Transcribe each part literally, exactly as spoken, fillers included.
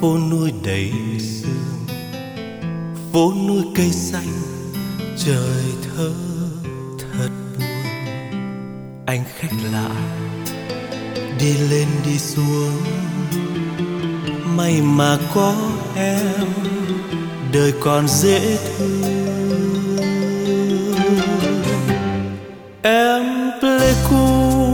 phố núi đầy sương, phố núi cây xanh, trời thơ thật buồn. Anh khách lạ đi lên đi xuống, may mà có em, đời còn dễ thương. Em Pleiku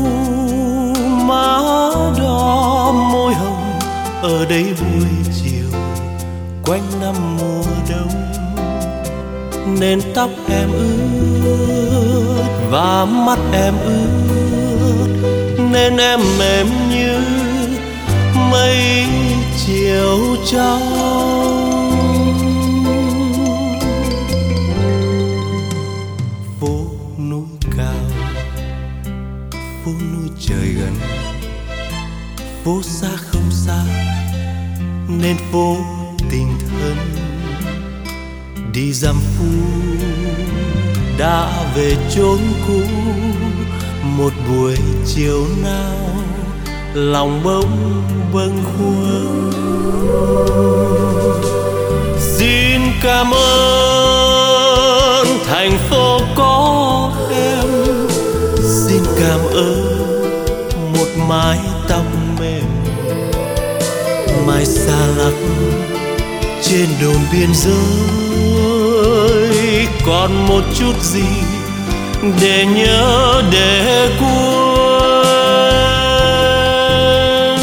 má đỏ môi hồng, ở đây buổi chiều quanh năm mùa đông, nên tóc em ướt và mắt em ướt, nên em mềm như mây chiều trong. Phố núi cao, phố núi trời gần, phố xa không xa, nên phố tình thân. Đi dăm phu đã về chốn cũ, một buổi chiều nào lòng bỗng bâng khuâng. Xin cảm ơn thành phố có em, xin cảm ơn một mái tóc mềm mai xa lắc trên đồn biên giới. Còn một chút gì để nhớ để quên.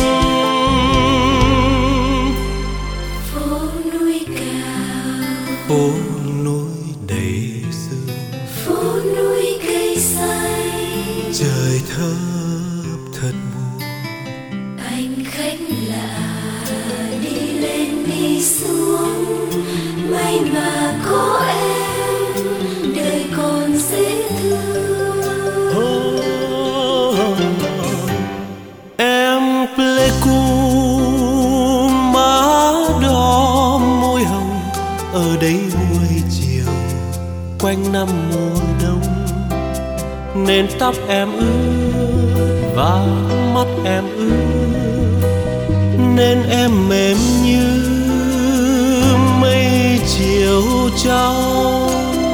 Phố núi cao, phố núi đầy sương, phố núi cây xanh, trời thấp thật buồn. anh khách lạ đi lên đi xuống, may mà có em, đời còn dễ thương. Oh, em Pleiku má đỏ môi hồng, ở đây buổi chiều quanh năm mùa đông, nên tóc em ướt và mắt em ướt, nên em mềm như mây chiều trong.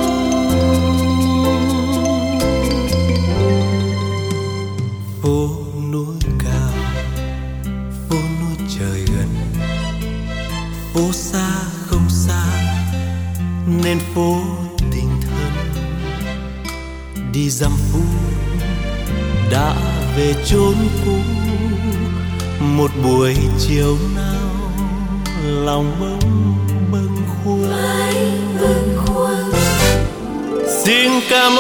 Phố núi cao, phố núi trời gần, phố xa không xa, nên phố tình thân. Đi dăm phút đã về chốn cũ, một buổi chiều nào lòng bỗng bâng khuâng. Xin cảm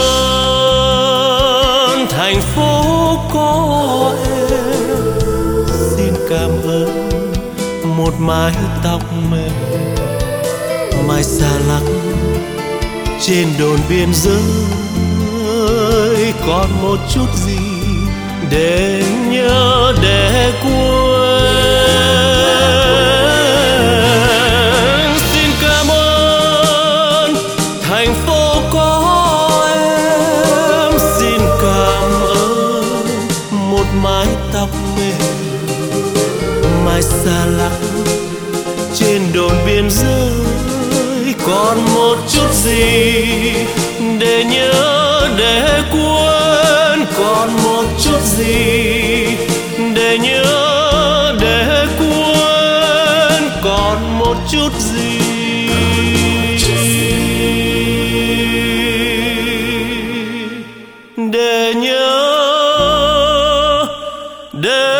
ơn thành phố có em, xin cảm ơn một mái tóc mềm mai xa lắc trên đồn biên giới. Còn một chút gì để nhớ để quên. Xin cảm ơn thành phố có em, xin cảm ơn một mái tóc mềm mai xa lắc trên đồn biên giới. Còn một chút gì để nhớ để quên, còn một chút gì để nhớ để quên, còn một chút gì để nhớ để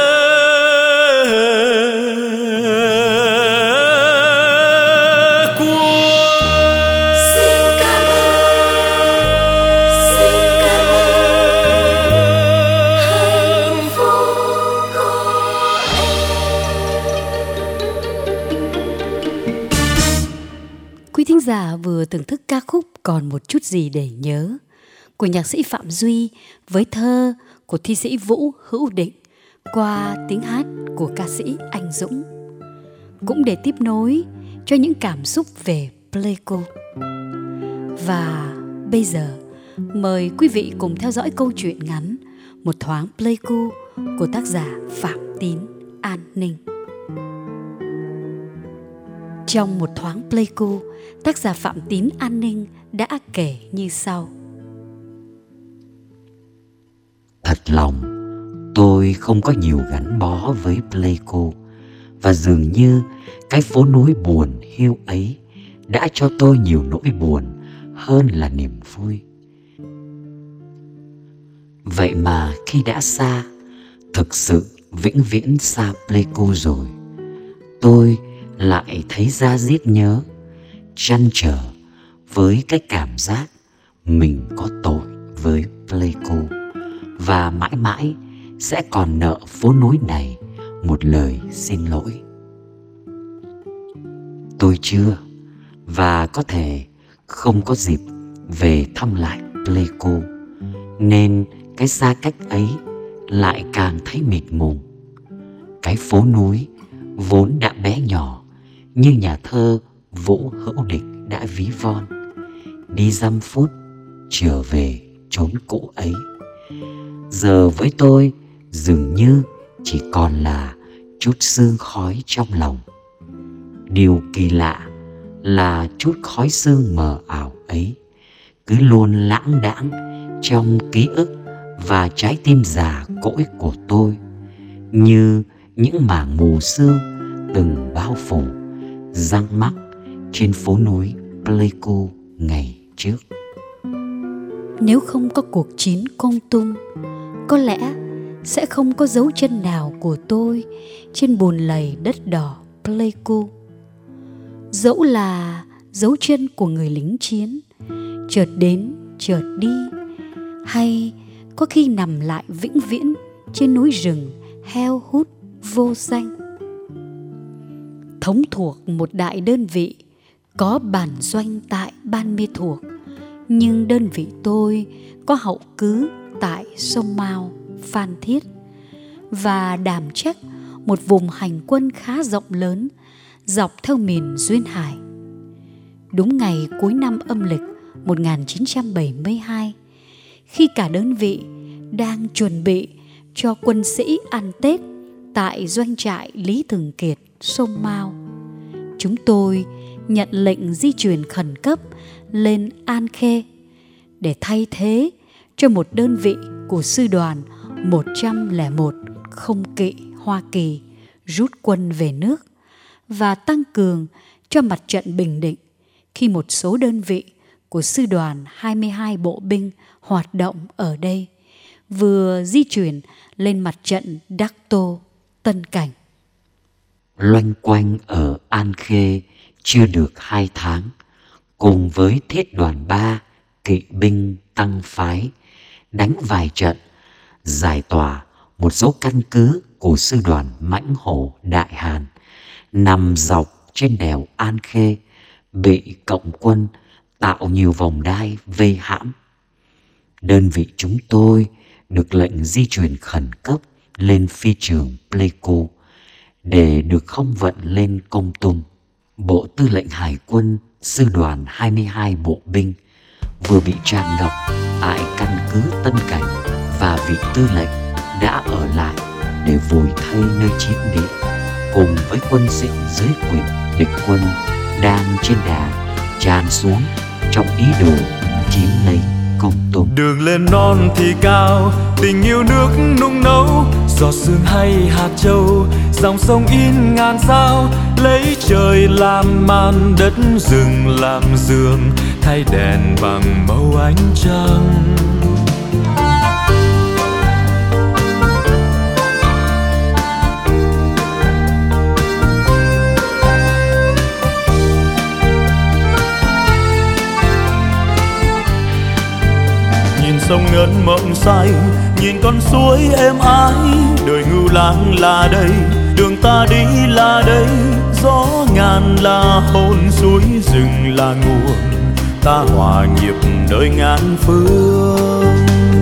giả vừa thưởng thức ca khúc Còn một chút gì để nhớ của nhạc sĩ Phạm Duy với thơ của thi sĩ Vũ Hữu Định qua tiếng hát của ca sĩ Anh Dũng, cũng để tiếp nối cho những cảm xúc về Pleiku. Và bây giờ mời quý vị cùng theo dõi câu chuyện ngắn Một thoáng Pleiku của tác giả Phạm Tín An Ninh. Trong một thoáng Pleiku, tác giả Phạm Tín An Ninh đã kể như sau. Thật lòng, tôi không có nhiều gắn bó với Pleiku, và dường như cái phố núi buồn hiu ấy đã cho tôi nhiều nỗi buồn hơn là niềm vui. Vậy mà khi đã xa, thực sự vĩnh viễn xa Pleiku rồi, tôi lại thấy da diết nhớ, trăn trở với cái cảm giác mình có tội với Pleiku, và mãi mãi sẽ còn nợ phố núi này một lời xin lỗi. Tôi chưa, và có thể không có dịp về thăm lại Pleiku, nên cái xa cách ấy lại càng thấy mịt mùng. Cái phố núi vốn đã bé nhỏ, như nhà thơ Vũ Hữu Địch đã ví von, đi dăm phút trở về chốn cũ ấy, giờ với tôi dường như chỉ còn là chút sương khói trong lòng. Điều kỳ lạ là chút khói sương mờ ảo ấy cứ luôn lãng đãng trong ký ức và trái tim già cỗi của tôi, như những mảng mù sương từng bao phủ răng mắc trên phố núi Pleiku ngày trước. Nếu không có cuộc chiến Kon Tum, có lẽ sẽ không có dấu chân nào của tôi trên bùn lầy đất đỏ Pleiku. Dẫu là dấu chân của người lính chiến, chợt đến chợt đi, hay có khi nằm lại vĩnh viễn trên núi rừng heo hút vô danh. Thống thuộc một đại đơn vị có bản doanh tại Ban Mê Thuột, nhưng đơn vị tôi có hậu cứ tại sông Mao, Phan Thiết, và đảm trách một vùng hành quân khá rộng lớn dọc theo miền Duyên Hải. Đúng ngày cuối năm âm lịch một nghìn chín trăm bảy mươi hai, khi cả đơn vị đang chuẩn bị cho quân sĩ ăn Tết tại doanh trại Lý Thường Kiệt, sông Mao, chúng tôi nhận lệnh di chuyển khẩn cấp lên An Khê để thay thế cho một đơn vị của sư đoàn một trăm lẻ một không kỵ Hoa Kỳ rút quân về nước, và tăng cường cho mặt trận Bình Định khi một số đơn vị của sư đoàn hai mươi hai bộ binh hoạt động ở đây vừa di chuyển lên mặt trận Đắc Tô, Tân Cảnh. Loanh quanh ở An Khê chưa được hai tháng, cùng với thiết đoàn ba kỵ binh tăng phái đánh vài trận, giải tỏa một số căn cứ của sư đoàn Mãnh Hổ Đại Hàn nằm dọc trên đèo An Khê, bị cộng quân tạo nhiều vòng đai vây hãm. Đơn vị chúng tôi được lệnh di chuyển khẩn cấp lên phi trường Pleiku để được không vận lên Kon Tum. Bộ Tư lệnh Hải quân sư đoàn hai mươi hai bộ binh vừa bị tràn ngập tại căn cứ Tân Cảnh, và vị tư lệnh đã ở lại để vùi thay nơi chiến địa cùng với quân sĩ dưới quyền địch quân đang trên đà tràn xuống trong ý đồ chiếm lấy Kon Tum. Đường lên non thì cao, tình yêu nước nung nấu, giọt sương hay hạt châu, dòng sông in ngàn sao, lấy trời làm màn, đất rừng làm giường, thay đèn bằng màu ánh trăng. Sông ngân mộng xanh, nhìn con suối êm ái, đời ngưu lang là đây, đường ta đi là đây, gió ngàn là hồn, suối rừng là nguồn, ta hòa nhịp nơi ngàn phương.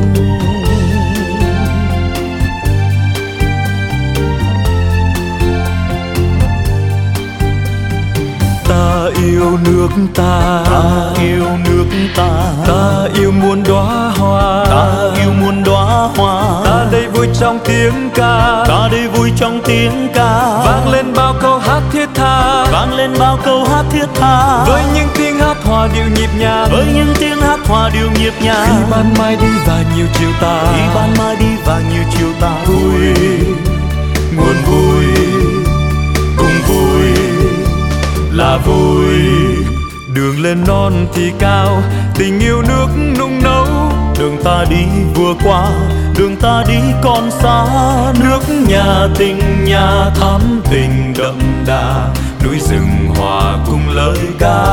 Ta yêu nước ta, ta yêu nước ta, ta yêu muôn đóa hoa, ta yêu muôn đóa hoa, ta đây vui trong tiếng ca, ta đây vui trong tiếng ca, vang lên bao câu hát thiết tha, vang lên bao bao câu hát thiết tha, với những tiếng hát hòa điệu nhịp nhàng, với những tiếng hát hòa điệu nhịp nhàng. Khi ban mai đi và nhiều chiều tà, khi ban mai đi và nhiều chiều tà. Vui, nguồn vui, cùng vui là vui. Đường lên non thì cao, tình yêu nước nung nấu. Đường ta đi vừa qua, đường ta đi còn xa. Nước nhà tình nhà thắm tình đậm đà, núi rừng hòa cùng lời ca.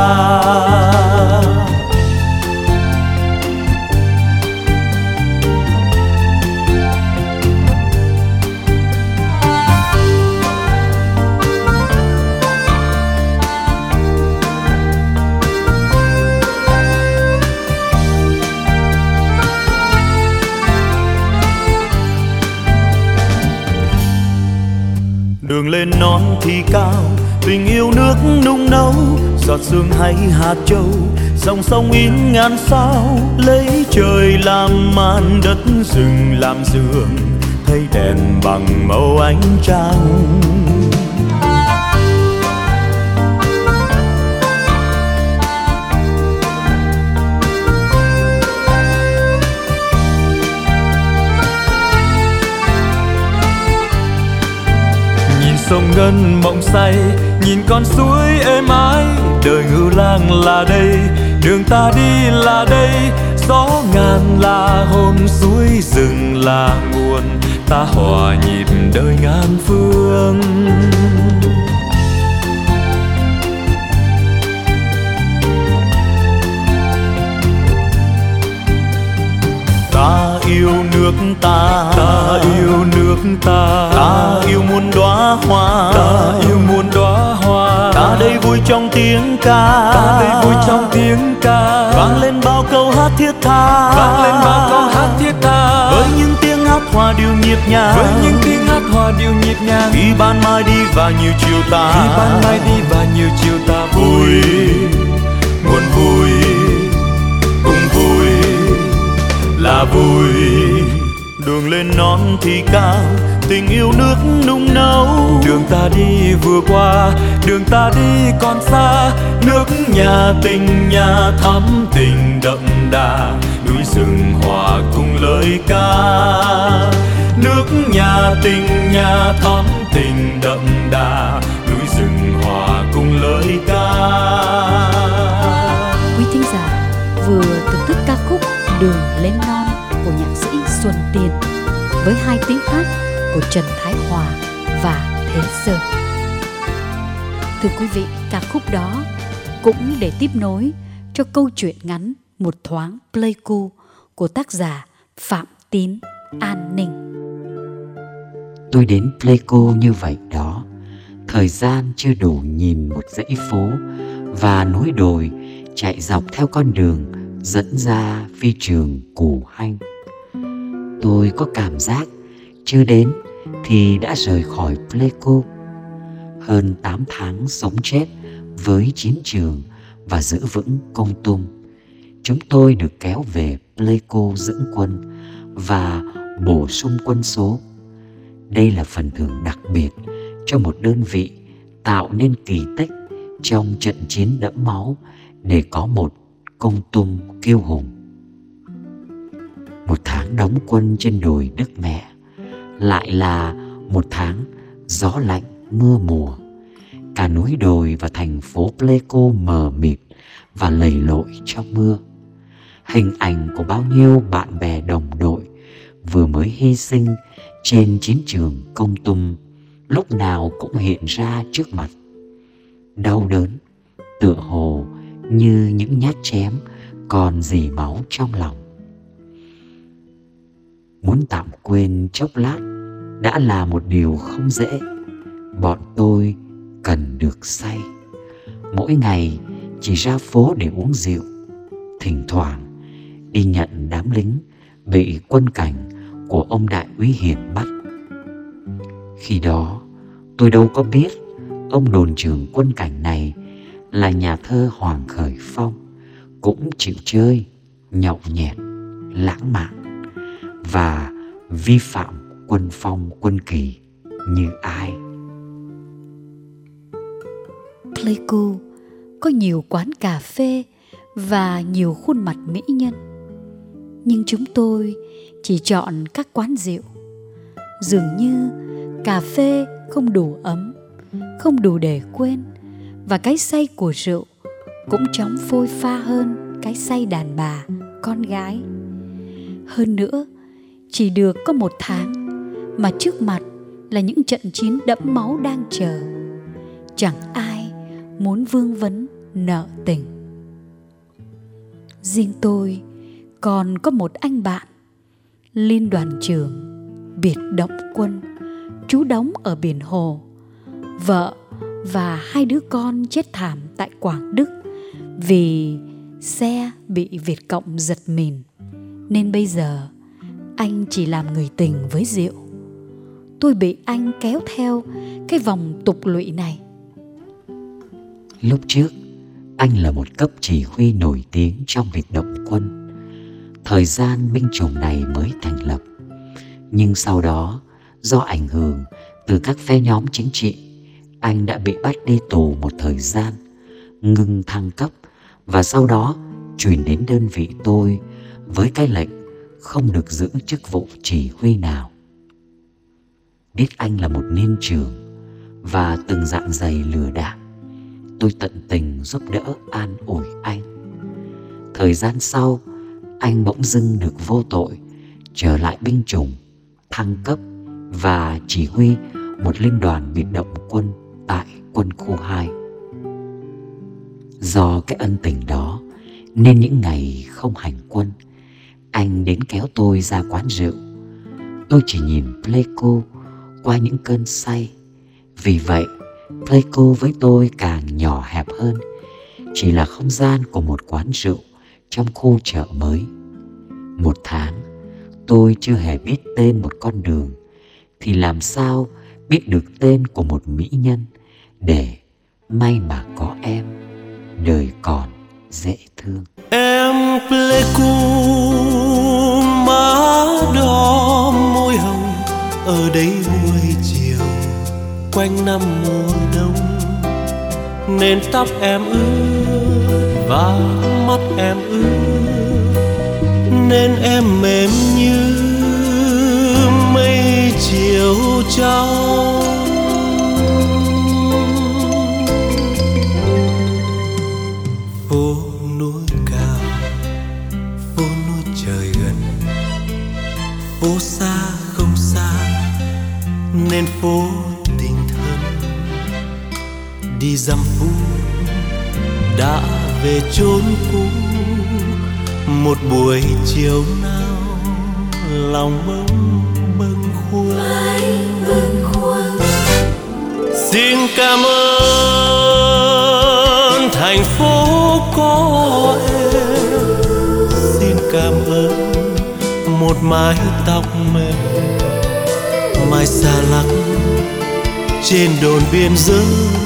Đường lên non thì cao, tình yêu nước nung nấu. Giọt sương hay hạt châu, dòng sông in ngàn sao. Lấy trời làm màn, đất rừng làm giường, thấy đèn bằng màu ánh trăng. Sông ngân mộng say, nhìn con suối êm ái. Đời ngưu lang là đây, đường ta đi là đây. Gió ngàn là hồn, suối rừng là nguồn. Ta hòa nhịp đời ngàn phương. Ta yêu nước ta, ta yêu nước ta, ta yêu muôn đóa hoa, ta yêu muôn đóa hoa. Ta đây vui trong tiếng ca, ta đây vui trong tiếng ca. Vang lên bao câu hát thiết tha, vang lên bao câu hát thiết tha. với những tiếng hát hòa điệu nhịp nhàng, với những tiếng hát hòa điệu nhịp nhàng. Khi ban mai đi và nhiều chiều tà, khi ban mai đi và nhiều chiều tà. Vui, nguồn vui, cùng vui là vui. Đường lên non thì cao, tình yêu nước nung nấu. Đường ta đi vừa qua, đường ta đi còn xa. Nước nhà tình nhà thắm tình đậm đà, núi rừng hòa cùng lời ca. Nước nhà tình nhà thắm tình đậm đà, núi rừng hòa cùng lời ca. Quý thính giả vừa thưởng thức ca khúc Đường lên non của nhạc sĩ Xuân Tiền với hai tiếng hát của Trần Thái Hòa và Thế Sơn. Thưa quý vị, ca khúc đó cũng để tiếp nối cho câu chuyện ngắn Một thoáng Pleiku của tác giả Phạm Tín An Ninh. Tôi đến Pleiku như vậy đó. Thời gian chưa đủ nhìn một dãy phố và núi đồi chạy dọc theo con đường dẫn ra phi trường Củ Hanh. Tôi có cảm giác chưa đến thì đã rời khỏi Pleiku. Hơn tám tháng sống chết với chiến trường và giữ vững Kon Tum, chúng tôi được kéo về Pleiku dưỡng quân và bổ sung quân số. Đây là phần thưởng đặc biệt cho một đơn vị tạo nên kỳ tích trong trận chiến đẫm máu để có một Kon Tum kiêu hùng. Một tháng đóng quân trên đồi Đức Mẹ lại là một tháng gió lạnh mưa mùa. Cả núi đồi và thành phố Pleiku mờ mịt và lầy lội trong mưa. Hình ảnh của bao nhiêu bạn bè đồng đội vừa mới hy sinh trên chiến trường Kon Tum lúc nào cũng hiện ra trước mặt. Đau đớn, tựa hồ như những nhát chém còn rỉ máu trong lòng. Muốn tạm quên chốc lát đã là một điều không dễ. Bọn tôi cần được say. Mỗi ngày chỉ ra phố để uống rượu, thỉnh thoảng đi nhận đám lính bị quân cảnh của ông đại úy Hiền bắt. Khi đó tôi đâu có biết ông đồn trưởng quân cảnh này là nhà thơ Hoàng Khởi Phong, cũng chịu chơi, nhậu nhẹt, lãng mạn và vi phạm quân phong quân kỳ như ai. Pleiku có nhiều quán cà phê và nhiều khuôn mặt mỹ nhân, nhưng chúng tôi chỉ chọn các quán rượu. Dường như cà phê không đủ ấm, không đủ để quên, và cái say của rượu cũng chóng phôi pha hơn cái say đàn bà, con gái. Hơn nữa, chỉ được có một tháng mà trước mặt là những trận chiến đẫm máu đang chờ. Chẳng ai muốn vương vấn nợ tình. Riêng tôi còn có một anh bạn, liên đoàn trưởng biệt động quân, trú đóng ở biển Hồ. Vợ và hai đứa con chết thảm tại Quảng Đức vì xe bị Việt Cộng giật mìn, nên bây giờ anh chỉ làm người tình với rượu. Tôi bị anh kéo theo cái vòng tục lụy này. Lúc trước, anh là một cấp chỉ huy nổi tiếng trong biệt động quân. Thời gian binh chủng này mới thành lập. Nhưng sau đó, do ảnh hưởng từ các phe nhóm chính trị, anh đã bị bắt đi tù một thời gian, ngừng thăng cấp, và sau đó chuyển đến đơn vị tôi với cái lệnh không được giữ chức vụ chỉ huy nào. Biết anh là một niên trưởng và từng dạn dày lừa đảo, tôi tận tình giúp đỡ an ủi anh. Thời gian sau, anh bỗng dưng được vô tội trở lại binh chủng, thăng cấp và chỉ huy một liên đoàn biệt động quân tại quân khu hai. Do cái ân tình đó nên những ngày không hành quân, anh đến kéo tôi ra quán rượu. Tôi chỉ nhìn Pleiku qua những cơn say. Vì vậy, Pleiku với tôi càng nhỏ hẹp hơn, chỉ là không gian của một quán rượu trong khu chợ mới. Một tháng, tôi chưa hề biết tên một con đường, thì làm sao biết được tên của một mỹ nhân để may mà có em, đời còn dễ thương. Em Pleiku, má đỏ môi hồng, ở đây buổi chiều quanh năm mùa đông, nên tóc em ướt và mắt em ướt, nên em mềm như mây chiều trong. Phố núi cao, phố núi trời gần, phố xa không xa nên phố tình thân. Đi dăm phút đã về chốn cũ, một buổi chiều nào lòng bâng bâng khuâng. Xin cảm ơn thành phố có em, xin cảm ơn một mái tóc mềm, mai xa lắc trên đồn biên giới.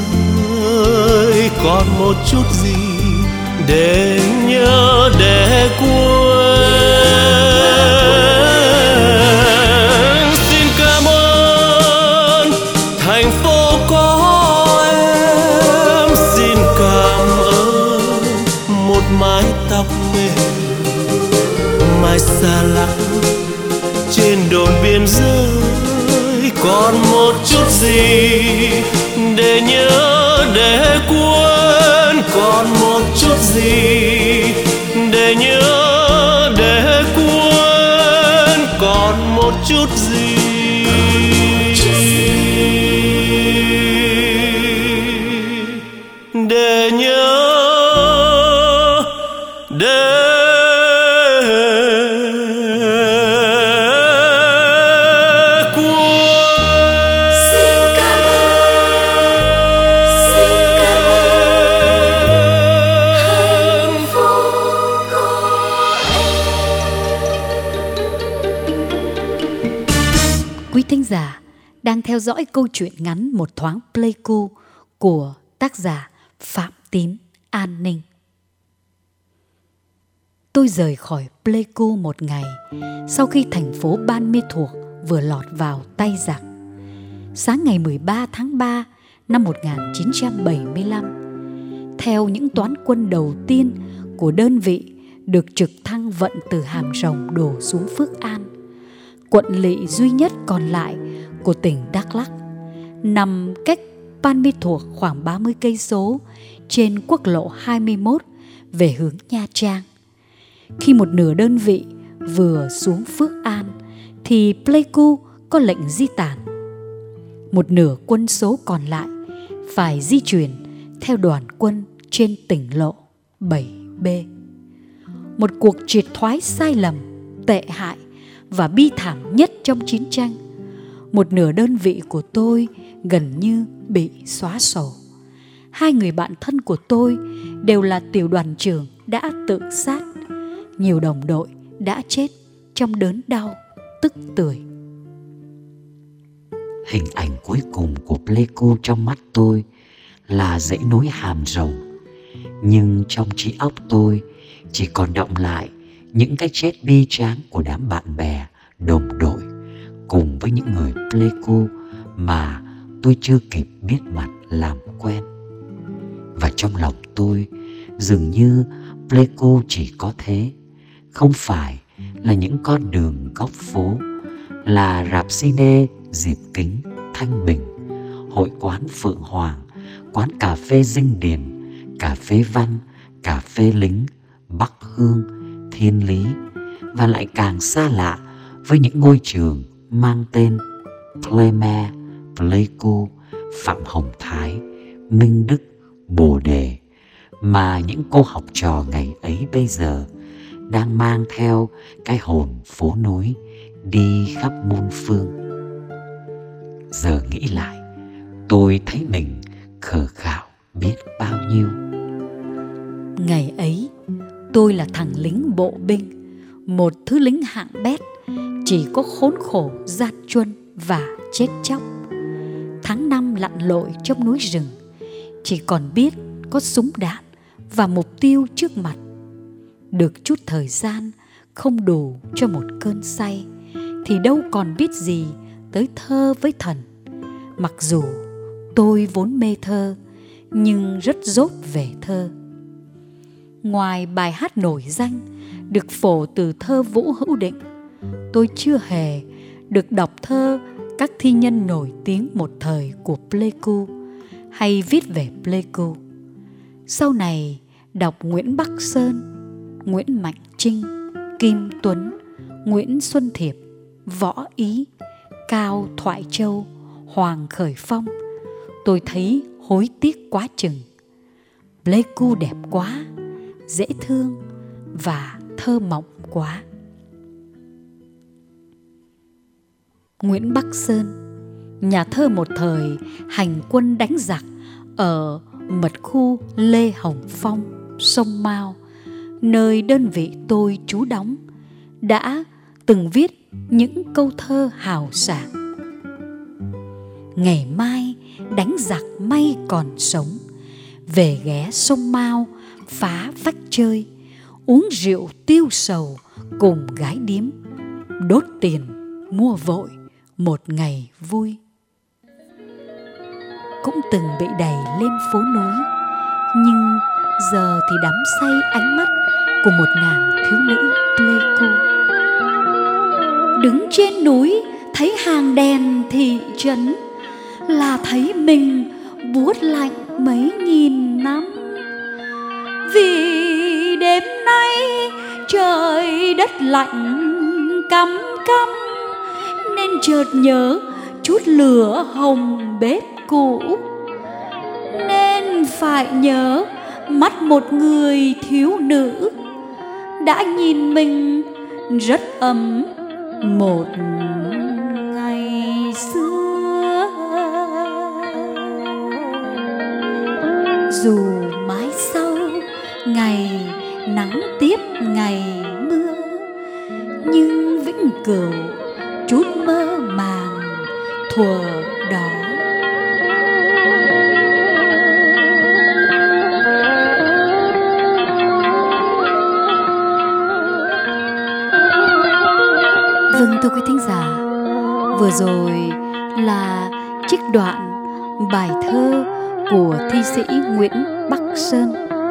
Còn một chút gì để nhớ để quên. Xin cảm ơn thành phố có em, xin cảm ơn một mái tóc mềm, mai xa lắc trên đồn biên giới. Còn một chút gì để nhớ để quên, còn một chút gì để nhớ để quên, còn một chút gì để nhớ để giả đang theo dõi câu chuyện ngắn Một thoáng Pleiku của tác giả Phạm Tín An Ninh. Tôi rời khỏi Pleiku một ngày sau khi thành phố Ban Mê Thuột vừa lọt vào tay giặc. Sáng ngày mười ba tháng ba năm một nghìn chín trăm bảy mươi lăm, theo những toán quân đầu tiên của đơn vị được trực thăng vận từ Hàm Rồng đổ xuống Phước An, quận lỵ duy nhất còn lại của tỉnh Đắk Lắk, nằm cách Pan Mi Thuột khoảng ba mươi cây số trên quốc lộ hai mươi mốt về hướng Nha Trang. Khi một nửa đơn vị vừa xuống Phước An thì Pleiku có lệnh di tản. Một nửa quân số còn lại phải di chuyển theo đoàn quân trên tỉnh lộ bảy B. Một cuộc triệt thoái sai lầm, tệ hại và bi thảm nhất trong chiến tranh. Một nửa đơn vị của tôi gần như bị xóa sổ. Hai người bạn thân của tôi đều là tiểu đoàn trưởng đã tự sát. Nhiều đồng đội đã chết trong đớn đau, tức tưởi. Hình ảnh cuối cùng của Pleiku trong mắt tôi là dãy núi Hàm Rồng. Nhưng trong trí óc tôi chỉ còn đọng lại những cái chết bi tráng của đám bạn bè, đồng đội, cùng với những người Pleiku mà tôi chưa kịp biết mặt làm quen. Và trong lòng tôi dường như Pleiku chỉ có thế, không phải là những con đường góc phố, là rạp cine Diệp Kính, Thanh Bình, hội quán Phượng Hoàng, quán cà phê Dinh Điền, cà phê Văn, cà phê Lính, Bắc Hương, Thiên Lý, và lại càng xa lạ với những ngôi trường mang tên Khmer, Pleiku, Phạm Hồng Thái, Minh Đức, Bồ Đề, mà những cô học trò ngày ấy bây giờ đang mang theo cái hồn phố núi đi khắp muôn phương. Giờ nghĩ lại, tôi thấy mình khờ khạo biết bao nhiêu. Ngày ấy, tôi là thằng lính bộ binh, một thứ lính hạng bét, chỉ có khốn khổ, gian truân và chết chóc. Tháng năm lặn lội trong núi rừng, chỉ còn biết có súng đạn và mục tiêu trước mặt. Được chút thời gian không đủ cho một cơn say, thì đâu còn biết gì tới thơ với thần. Mặc dù tôi vốn mê thơ, nhưng rất dốt về thơ. Ngoài bài hát nổi danh được phổ từ thơ Vũ Hữu Định, tôi chưa hề được đọc thơ các thi nhân nổi tiếng một thời của Pleiku hay viết về Pleiku. Sau này đọc Nguyễn Bắc Sơn, Nguyễn Mạnh Trinh, Kim Tuấn, Nguyễn Xuân Thiệp, Võ Ý, Cao Thoại Châu, Hoàng Khởi Phong, tôi thấy hối tiếc quá chừng. Pleiku đẹp quá, dễ thương và thơ mộng quá. Nguyễn Bắc Sơn, nhà thơ một thời hành quân đánh giặc ở mật khu Lê Hồng Phong, sông Mao, nơi đơn vị tôi trú đóng, đã từng viết những câu thơ hào sảng. Ngày mai đánh giặc may còn sống, về ghé sông Mao phá vách chơi, uống rượu tiêu sầu cùng gái điếm, đốt tiền mua vội một ngày vui. Cũng từng bị đẩy lên phố núi, nhưng giờ thì đắm say ánh mắt của một nàng thiếu nữ Pleiku. Đứng trên núi thấy hàng đèn thị trấn, là thấy mình buốt lạnh mấy nghìn năm. Vì đêm nay trời đất lạnh căm căm, nên chợt nhớ chút lửa hồng bếp cũ, nên phải nhớ mắt một người thiếu nữ đã nhìn mình rất ấm một ngày xưa. Dù mái sau ngày nắng tiếp ngày mưa, nhưng vĩnh cửu chút mơ màng thuở đó. Vâng, thưa quý thính giả, vừa rồi là trích đoạn bài thơ của thi sĩ Nguyễn Bắc Sơn.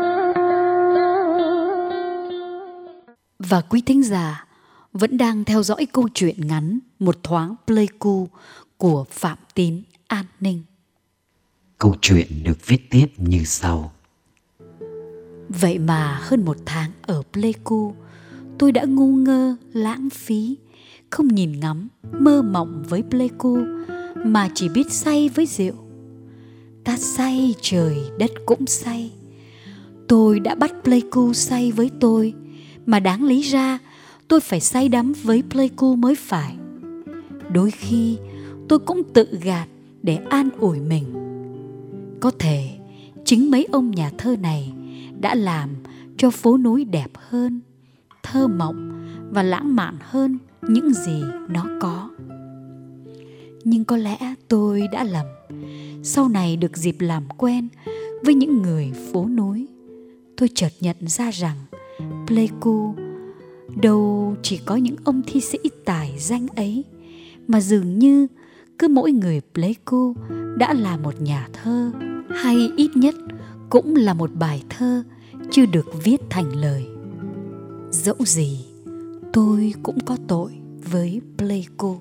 Và quý thính giả vẫn đang theo dõi câu chuyện ngắn Một thoáng Pleiku của Phạm Tín An Ninh. Câu chuyện được viết tiếp như sau. Vậy mà hơn một tháng ở Pleiku, tôi đã ngu ngơ, lãng phí, không nhìn ngắm, mơ mộng với Pleiku, mà chỉ biết say với rượu. Ta say, trời đất cũng say. Tôi đã bắt Pleiku say với tôi, mà đáng lý ra tôi phải say đắm với Pleiku mới phải. Đôi khi tôi cũng tự gạt để an ủi mình. Có thể chính mấy ông nhà thơ này đã làm cho phố núi đẹp hơn, thơ mộng và lãng mạn hơn những gì nó có. Nhưng có lẽ tôi đã lầm. Sau này được dịp làm quen với những người phố núi, tôi chợt nhận ra rằng Pleiku đâu chỉ có những ông thi sĩ tài danh ấy, mà dường như cứ mỗi người Pleiku đã là một nhà thơ, hay ít nhất cũng là một bài thơ chưa được viết thành lời. Dẫu gì, tôi cũng có tội với Pleiku.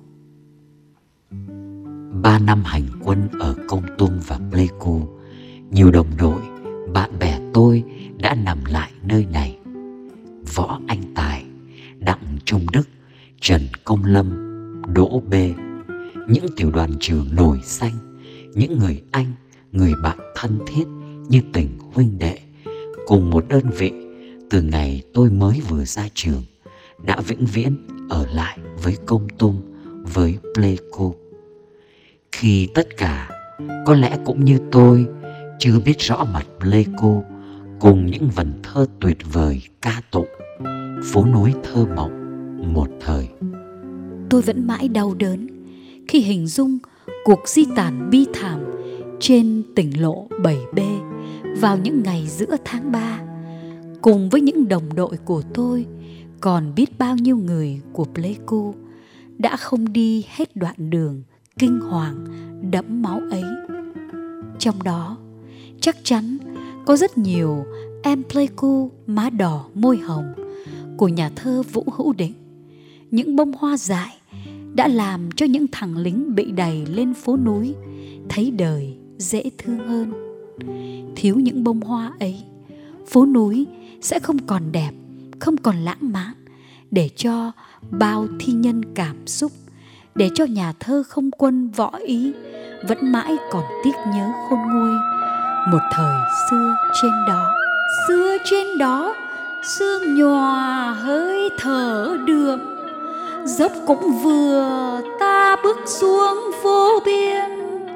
Ba năm hành quân ở Kon Tum và Pleiku, nhiều đồng đội, bạn bè tôi đã nằm lại nơi này. Võ Anh Tài, Đặng Trung Đức, Trần Công Lâm, Đỗ Bê, những tiểu đoàn trưởng nổi danh, những người anh, người bạn thân thiết như tình huynh đệ, cùng một đơn vị từ ngày tôi mới vừa ra trường, đã vĩnh viễn ở lại với Kon Tum, với Pleiku. Khi tất cả có lẽ cũng như tôi chưa biết rõ mặt Pleiku cùng những vần thơ tuyệt vời ca tụng phố núi thơ mộng một thời. Tôi vẫn mãi đau đớn khi hình dung cuộc di tản bi thảm trên tỉnh lộ bảy B vào những ngày giữa tháng ba. Cùng với những đồng đội của tôi, còn biết bao nhiêu người của Pleiku đã không đi hết đoạn đường kinh hoàng đẫm máu ấy. Trong đó chắc chắn có rất nhiều em Pleiku má đỏ môi hồng của nhà thơ Vũ Hữu Định. Những bông hoa dại đã làm cho những thằng lính bị đày lên phố núi thấy đời dễ thương hơn. Thiếu những bông hoa ấy, phố núi sẽ không còn đẹp, không còn lãng mạn để cho bao thi nhân cảm xúc, để cho nhà thơ không quân Võ Ý vẫn mãi còn tiếc nhớ khôn nguôi một thời xưa trên đó. Xưa trên đó, sương nhòa hơi thở đường, dốc cũng vừa ta bước xuống vô biên.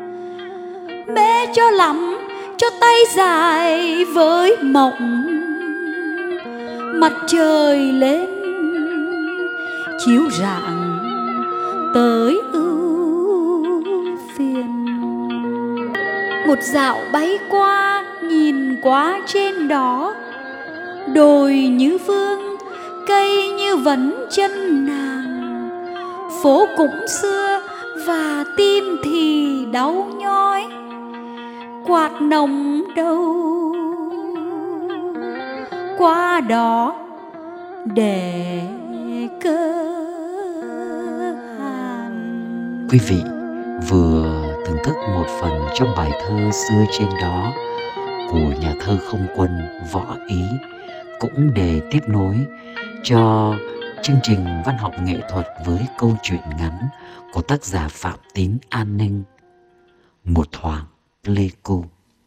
Mê cho lắm, cho tay dài với mộng, mặt trời lên chiếu rạng tới ưu phiền. Một dạo bay qua, nhìn qua trên đó, đồi như vương, cây như vấn chân nàng. Phố cũng xưa và tim thì đau nhói, quạt nồng đâu qua đó để cơ hàn. Quý vị vừa thưởng thức một phần trong bài thơ Xưa trên đó của nhà thơ không quân Võ Ý, cũng để tiếp nối cho chương trình văn học nghệ thuật với câu chuyện ngắn của tác giả Phạm Tín An Ninh, Một thoáng Pleiku.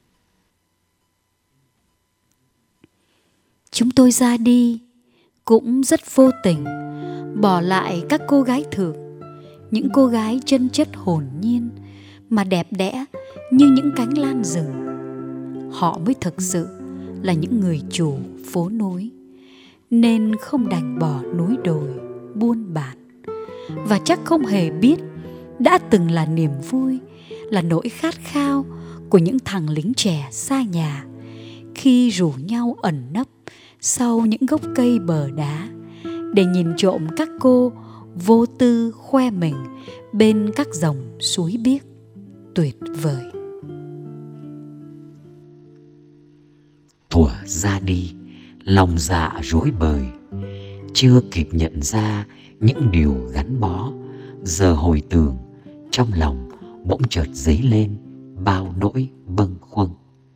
Chúng tôi ra đi cũng rất vô tình, bỏ lại các cô gái thượng, những cô gái chân chất hồn nhiên mà đẹp đẽ như những cánh lan rừng. Họ mới thực sự là những người chủ phố núi, nên không đành bỏ núi đồi buôn bản, và chắc không hề biết đã từng là niềm vui, là nỗi khát khao của những thằng lính trẻ xa nhà khi rủ nhau ẩn nấp sau những gốc cây bờ đá để nhìn trộm các cô vô tư khoe mình bên các dòng suối biếc tuyệt vời. Thuở ra đi, lòng dạ rối bời, chưa kịp nhận ra những điều gắn bó, giờ hồi tưởng trong lòng bỗng chợt dấy lên bao nỗi bâng khuâng.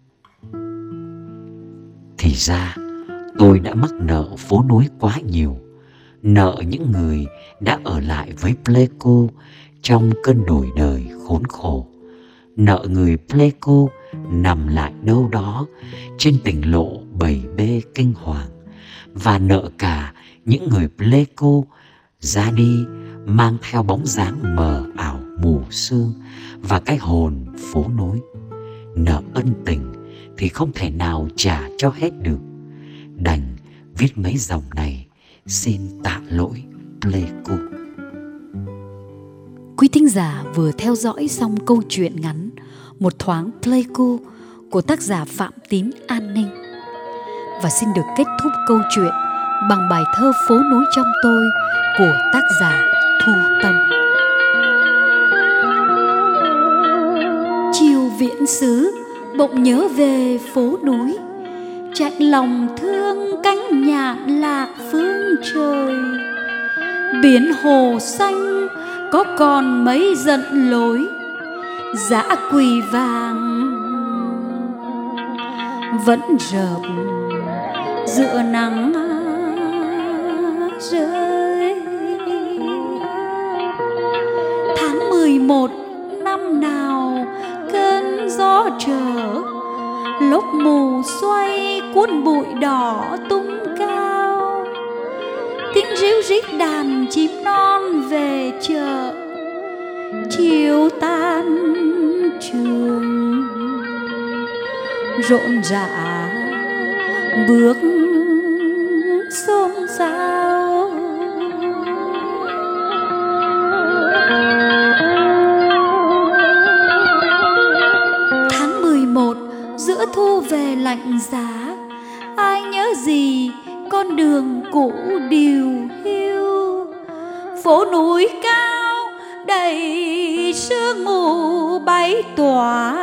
Thì ra tôi đã mắc nợ phố núi quá nhiều, nợ những người đã ở lại với Pleiku trong cơn đổi đời khốn khổ, nợ người Pleiku nằm lại đâu đó trên tỉnh lộ bảy B kinh hoàng, và nợ cả những người Pleiku ra đi mang theo bóng dáng mờ ảo mù sương và cái hồn phố núi. Nợ ân tình thì không thể nào trả cho hết được, đành viết mấy dòng này xin tạ lỗi Pleiku. Quý thính giả vừa theo dõi xong câu chuyện ngắn Một thoáng Pleiku của tác giả Phạm Tín An Ninh, và xin được kết thúc câu chuyện bằng bài thơ Phố núi trong tôi của tác giả Thu Tâm. Chiều viễn xứ bỗng nhớ về phố núi, chạnh lòng thương cánh nhạn lạc phương trời. Biển hồ xanh có còn mấy giận lối, dã quỳ vàng vẫn rợp giữa nắng rơi. Tháng mười một năm nào cơn gió trở, lốc mù xoay cuốn bụi đỏ tung cao. Tiếng ríu rít đàn chim non về chợ, chiều tan trường rộn rã bước xôn xao. Tháng mười một giữa thu về lạnh giá, ai nhớ gì con đường cũ điều hiu. Phố núi cao đầy sương mù bay tỏa,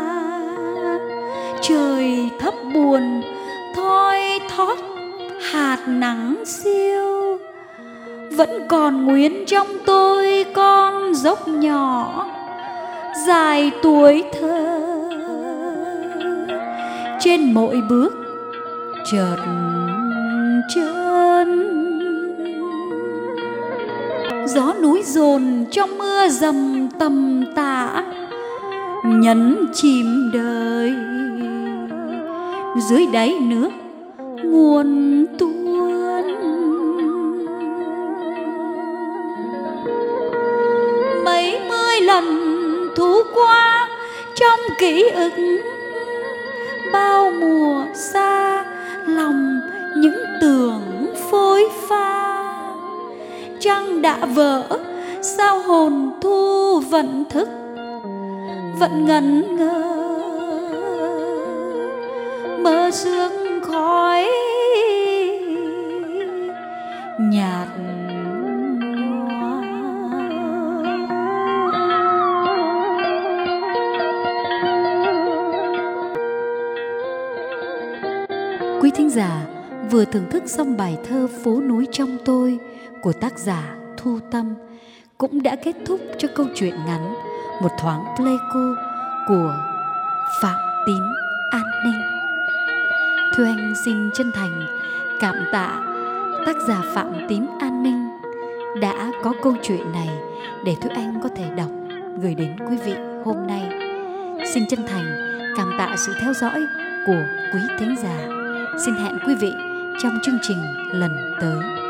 trời thấp buồn thoi thóp hạt nắng siêu. Vẫn còn nguyên trong tôi con dốc nhỏ dài tuổi thơ, trên mỗi bước chợt chân. Gió núi dồn trong mưa dầm tầm tã, nhấn chìm đời dưới đáy nước nguồn tuôn. Mấy mươi lần thú qua trong ký ức, bao mùa xa lòng những tưởng phôi pha. Trăng đã vỡ sao hồn thu vẫn thức, vẫn ngẩn ngơ mơ sương khói nhạt nhòa. Quý thính giả vừa thưởng thức xong bài thơ Phố núi trong tôi của tác giả Thu Tâm, cũng đã kết thúc cho câu chuyện ngắn Một thoáng Pleiku của Phạm Tín An Ninh. Thưa anh xin chân thành cảm tạ tác giả Phạm Tín An Ninh đã có câu chuyện này để Thúy Anh có thể đọc gửi đến quý vị hôm nay. Xin chân thành cảm tạ sự theo dõi của quý thính giả. Xin hẹn quý vị trong chương trình lần tới.